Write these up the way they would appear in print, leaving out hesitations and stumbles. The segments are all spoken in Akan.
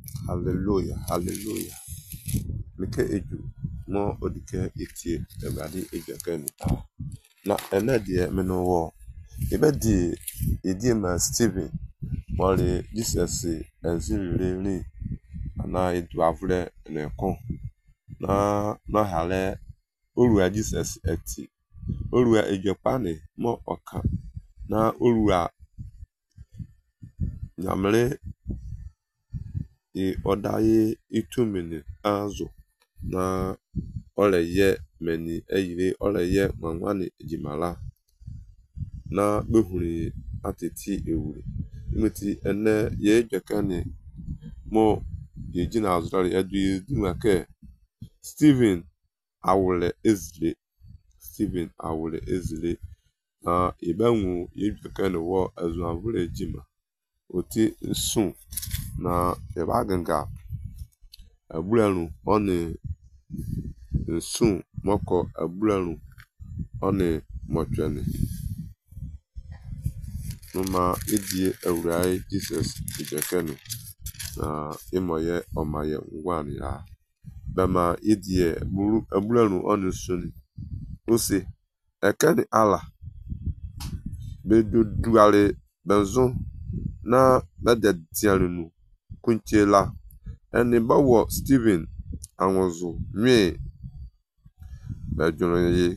Hallelujah, hallelujah. Meke eju mo odike etie Ewurade ejaka ni. Na ene de me no wo. Ebedi edi ma Stephen wale Jesus enzirire ni ana edu avre ne kon. Na hale olua Jesus eti. Olua ejapa ni mo oka. Na olua nyamle odaye itumini azo na ole ye meni eyire ole ye mwanwani ejimala na behuri ateti ewure imeti ene ye jekani mo yejina azrali edu yedumake Stephen awule ezile na ibanwu ye jekani wo azu avule ejima oti sun na ebaganga abulanu oni sun moko abulanu oni motwene numa idie Ewurai Jesus ijekani na imoye omaye ngwani ya bema idie abulanu oni suni ose ekani ala beduale benzo na medetianu kunchela eni bawo Stephen anwozu nwe bejonoye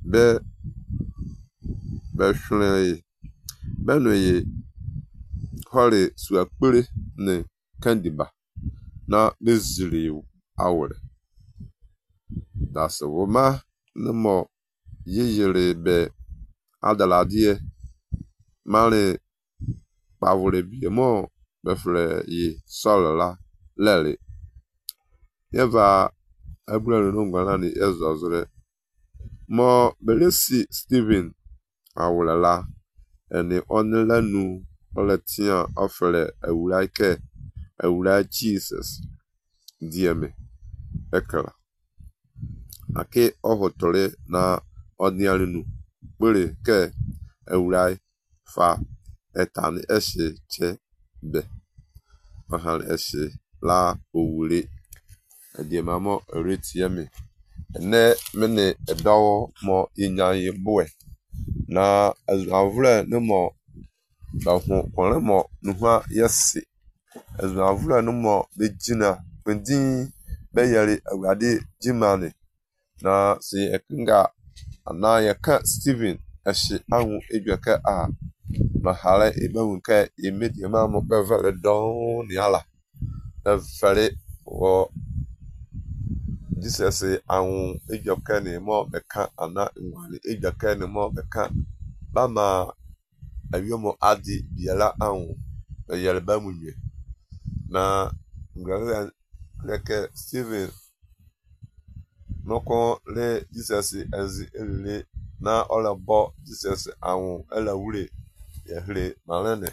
be benoye hore suapere ne kandiba na bezili awore that's woma nmo yeyere be adaladie mare pavore bi mo befre yi solola lele yeva abulanu no ngwana ni ezozure mo belesi Stephen awulala eni onelanu oletia ofere Ewurai Jesus dieme ekala ake ohotore na odialinu pere ke Ewurai fa etani eshe che be mahal eshe la owure ediemamo eretieme ene mene edawo mo inyaye boe na azavre no mo bahu kwale mo nuha yesi azavre no mo bejina pendin beyare Ewurade jimane na se ekinga ana yaka Stephen eshe anwu edwaka a mahale ebawunka imediama mo bevele don ni ala bevele wo Jesus anwu edwaka ni mo beka ana ngwale edwaka ni mo beka bama ayomo adi biala anwu yele bamunye na ngale leke Stephen noko le Jesus ezi ele na olabo Jesus anwu ela wure yehle malene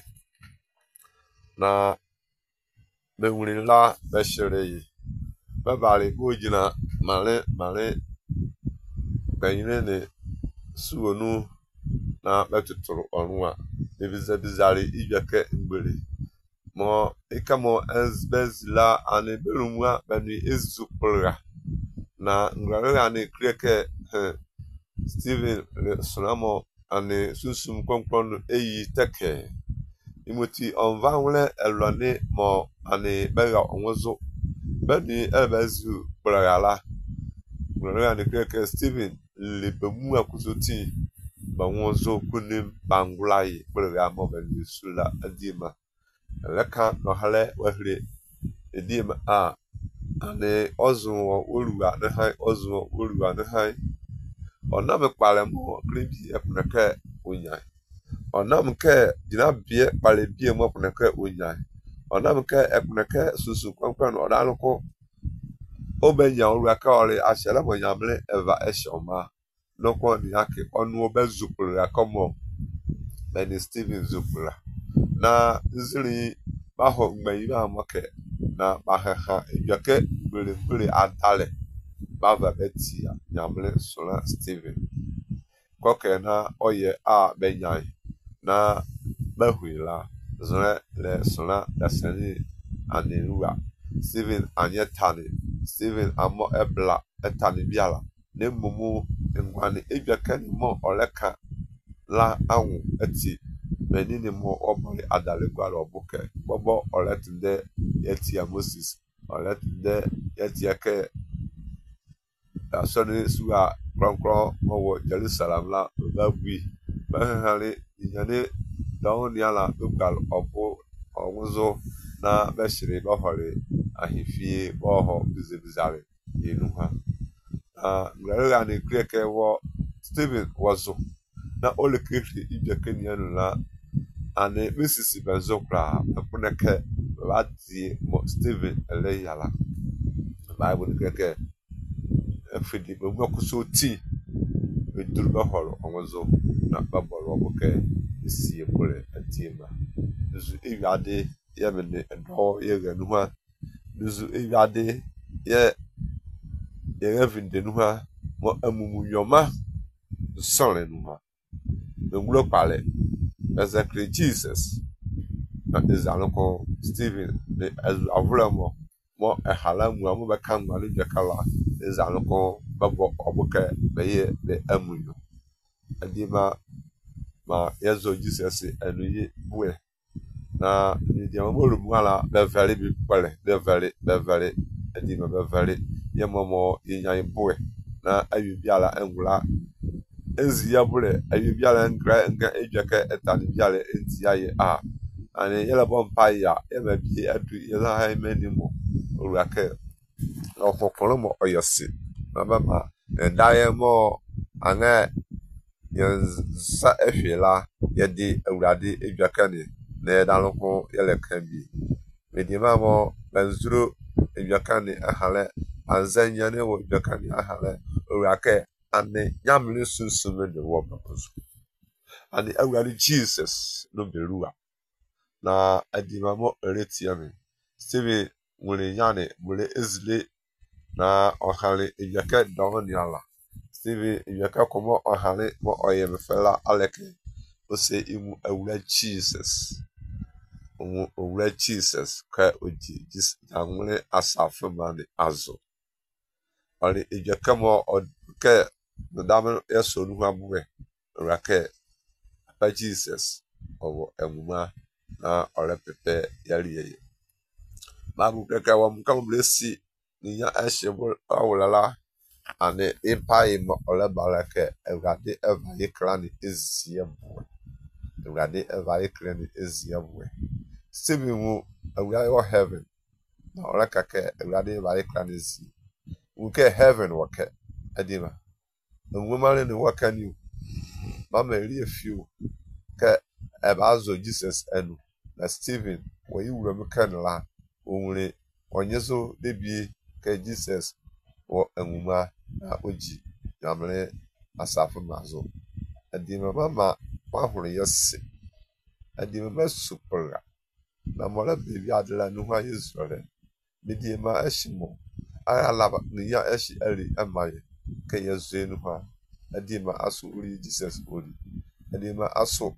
na bewure la beshere yi babale gojina male benyine ne suonu na betuturu onwa bizari ijake ngbere mo ikamo ezbezla ane berumwa bani ezupura na ngare ane kreke Stephen sonamo ane susum konkronu eyi teke imoti onvanwle elwane mo ane bega onwozo bani ebezu bragala ngare ane kreke Stephen lebemu akuzoti banwozo kunim bangulai braga mo bani sula adima leka no hale wahre edima ane ozuwo olua ne hai ozuwo olua ne hai onam kpale mo krebi epuneke onyai onam ke dinabie kpale bie mo epuneke onyai onam ke epuneke susu kwankwan odanuko obenya olua ka ole ashela mo nyamle eva eshoma noko ni yake onu obezupura komo beni Stephen zupura na zili baho ngbeyi ba moke na bahaha ejake gbere adale bava betia nyamle sola Stephen koke na oye benyai na bahuila zre le sola dasani aneruwa Stephen anye tani Stephen amo ebla etani biala ne mumu ngwani edwaka ni mo oleka la awu eti menini mo obole adale gwara obuke bobo oletinde yeti Moses oletinde yeti ke asoni suwa kronkron mo Jerusalem la babui bahale nyane dawo ni ala ugal obu owuzo na beshiri bohore ahifie boho bizibizare yenu ha ngara ni kreke wo Stephen wazo na ole kekle ibya kenianu la ane misisi bezokra akuneke wadi mo Stephen ele yala Bible keke afidi bo kuso ti eduru bahoro onzo na baboro obuke isi ebule atima duzu iwade ye mene ndo ye ganu ha duzu iwade ye evinde nu ha mo amumu yoma sole nu ha nglo pale exactly Jesus na ezaloko Stephen de avulamo mo ehalamu amu beka ngale jekala ezaloko babo obuke beye de amunyo adima ma yezo Jesus enuye buwe na ndi amolu mwala be vale bi pale be vale adima be vale yemomo yenyan buwe na ayubiala engula enzi ya bule ayubiala nga ejaka etani biala enti aye ani yela bompa ya ema bi adu yela ha menimo urake okokoro mo oyosi na mama ndaye mo anga yensa efela yedi awurade ejaka ni na yedaloko yele kambi medima mo banzuro ejaka ni ahale anzanya ne wo ejaka ni ahale urake ane nyamle sunsun de wo bakoso ane awurade Jesus no beruwa na adimamo eretiame Stephen nwere yane mure ezile na ohale ejaka dawon yala Stephen ejaka komo ohale mo oyemfela aleke ose imu awura Jesus owura Jesus ka oji jis anwere asafu mane azo ale ejaka mo ke ndam yeso nu abuwe rake pa Jesus owo emuma na ole pepe yaliye babu keke wa mukam blesi ni ya ashebul awlala ane impai mo ole balake evade evade klani eziabu evade evade klani eziabu Stephen mu awia wa heaven na ole kake evade evade klani ezi uke heaven wake adima nwomale ni waka ni mama eri efiu ke ebazo Jesus enu na Stephen we wura meka nla onwure onyezo debie ke Jesus wo enwuma na oji yamre asafu mazo adima mama wahuru yesi adima masupra na mola bebi adela nu ha Israel bidi ma ashimo ala ni ya ashi ali amaye ke yazenu ha adima aso uri Jesus uri adima aso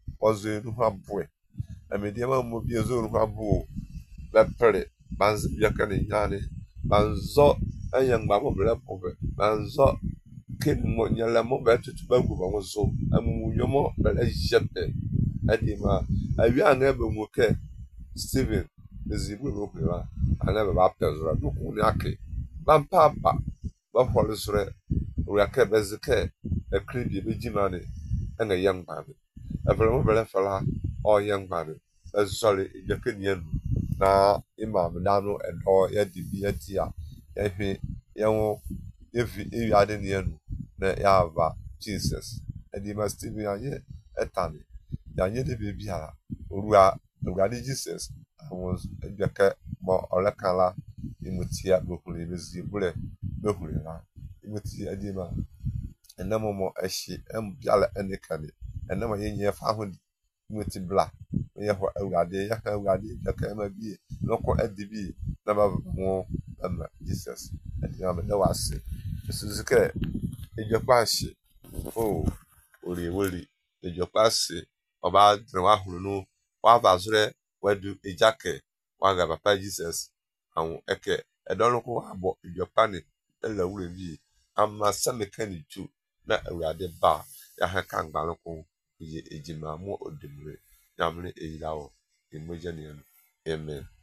ozenu ha boy amediama mo bi ezonu ha bo bepere banz biaka ni nyane banzo ayangba mo bele pobe banzo kin mo nyala mo betutu bagu ba mo zo amu yomo bele jete adima awi anga be mo ke Stephen ezibu no kula ana be ba pezura duku ni ake bampapa ba holisure uriake bezike ekribi bejimane anga yangba be evere mo bele fala o yangba be ezole ejekenienu na imam dano edo ya dibi etia ehwe yenwo evi ewiade nienu na yava Jesus edima Stephen anye etani yanye de bebia orua ngade Jesus awon ejeke mo olekala imutia bohuri bezi bule bohuri la imutia edima enamo mo eshi biala enikani enamo yenye fa ho imuti bla ye ho awurade ya ka awurade ejeke ma bi loko edibi na ba mo ama Jesus edima me wase esuzike ejekwa ashi ori wori ejekwa ashi oba dre wa hunu no wa bazure wadu ejake wa ga papa Jesus ahụ eke edoloko abo idiopani ele wure bi ama samekani tu na awurade ba ya ha kan gbaloko ye ejima mu odimre ya mre eyilawo emoja ne amen